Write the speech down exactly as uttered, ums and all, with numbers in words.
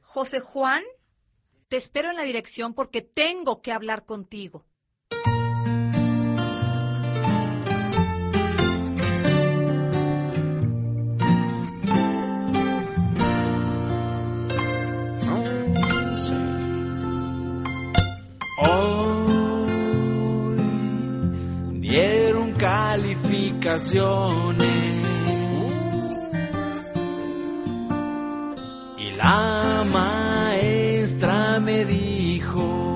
José Juan, te espero en la dirección porque tengo que hablar contigo. Hoy dieron calificaciones y la maestra me dijo: